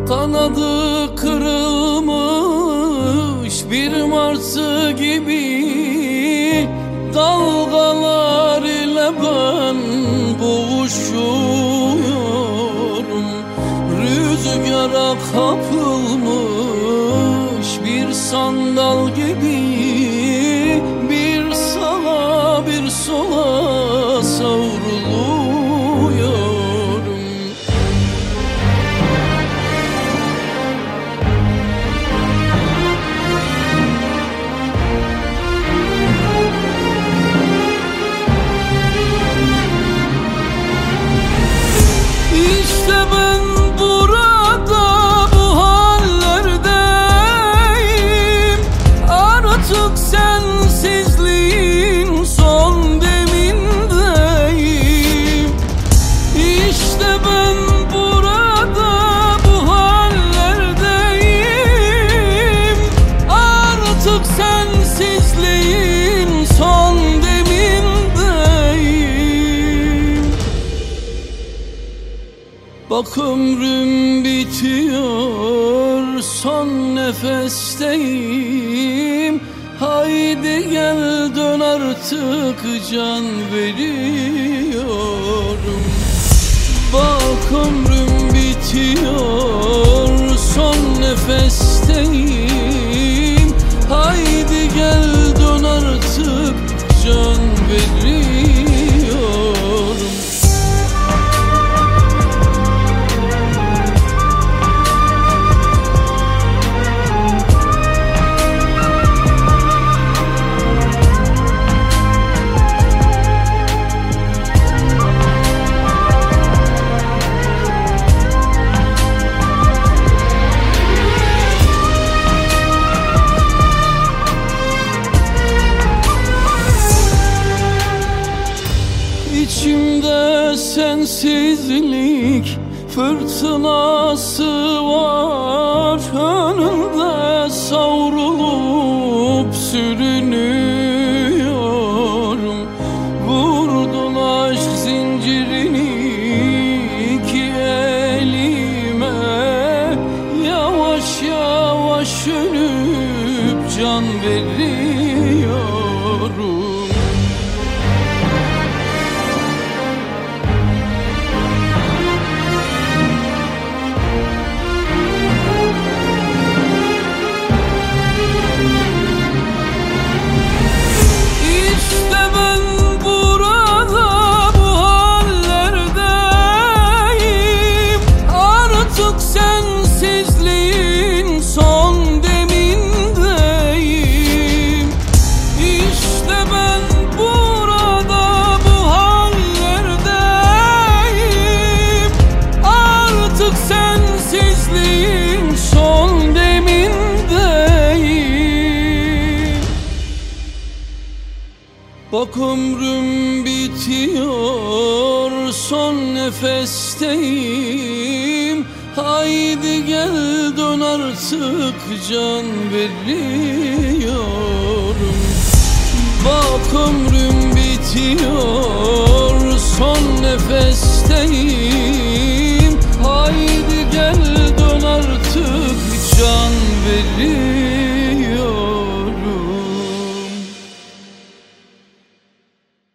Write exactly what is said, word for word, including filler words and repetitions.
Kanadı kırılmış bir martı gibi dalgalar ile ben boğuşuyorum. Rüzgara kapılmış bir sandal gibi bir sağa bir sola savruluyorum. İşte ben burada bu hallerdeyim. Artık sensizliğin son demindeyim. İşte ben burada bu hallerdeyim. Artık sensizliğin son demindeyim. Bak ömrüm bitiyor, son nefesteyim. Haydi gel dön artık, can veriyorum. Bak ömrüm bitiyor, son nefesteyim. Haydi gel dön artık, can veriyorum. İçimde sensizlik fırtınası var. Önünde savrulup sürünüyorum. Vurdun aşk zincirini iki elime. Yavaş yavaş ölüp can veriyorum. Sensizliğin son demindeyim. Bak ömrüm bitiyor, son nefesteyim. Haydi gel dön artık, can veriyorum.